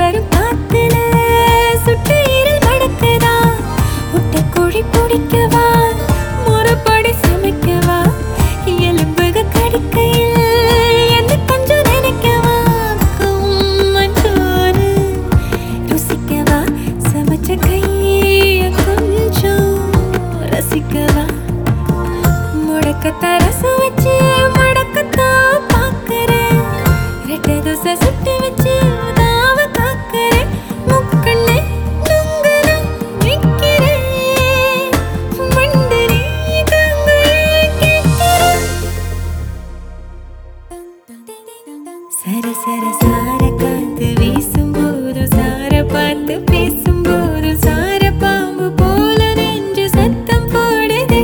வரும் காத்துல சுட்டு ஈரல் மடக்குதா முட்டை கோழி பிடிக்கவா முறைப்படி சமைக்கவா எலும்புக கடிக்கையில் என்ன கொஞ்சம் நினைக்கவா மஞ்சோறு ருசிக்கவா சமைச்ச கைய கொஞ்சம் ரசிக்கவா முடக்கத்தை ரசம் வச்சு மடக்கத்தான் பார்க்கிறேன் ரெட்டை தோசை சுட்டு வச்சு தாவ காக்கிறேன் முக்கண்ணு நுங்குன நிக்கிறேன் மண்டனி கங்கையை கேட்கிறேன் சர சர சார காத்து வீசும்போது சார பார்த்து பேசும்போது சார பாம்பு போல நெஞ்சு சத்தம் போடுது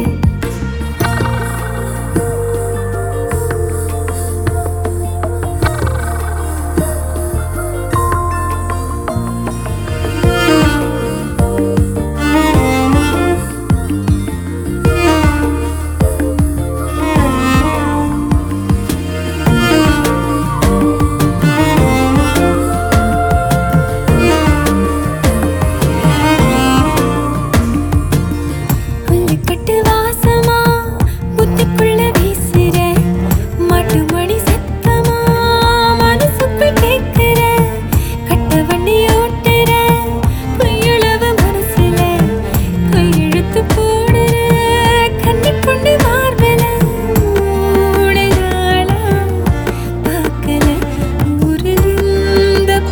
கட்டு வாசமா புத்துக்குள்ள வீசுற மாட்டு மணி சத்தமா மனசுக்குள் கேட்கிற கட்ட வண்டி ஓட்டுற கையளவு மனசுல கையெழுத்து போடுற கண்ணி கொண்டு மார்பல மூளையாளா பார்க்கல ஊரிலிருந்த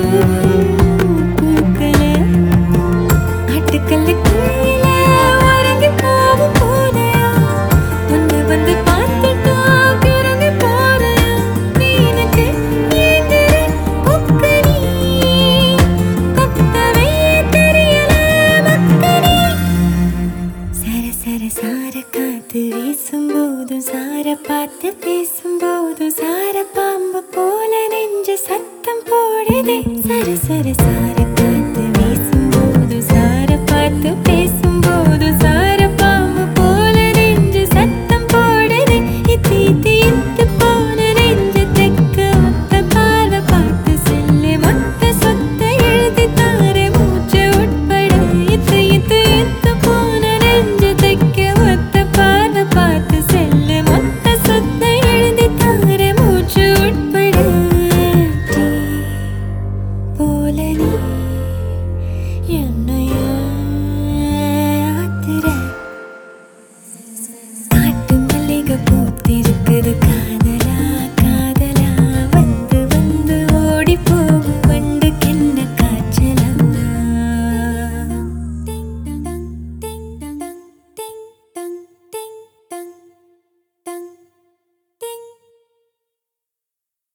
பூக்கல ஆட்டுக்கல்ல குயில உறங்கி போகும் போதையா ஒன்று வந்து பார்த்துட்டா கிறங்கி போறையா நீனுக்கு ஏங்குற கொக்கனி கொத்தவே தெரியல மக்கனி சர சர சார காத்து வீசும்போதும் சார பார்த்து பேசும்போதும் சார பாம்பு போல நெஞ்சு சத்தம் போடுதே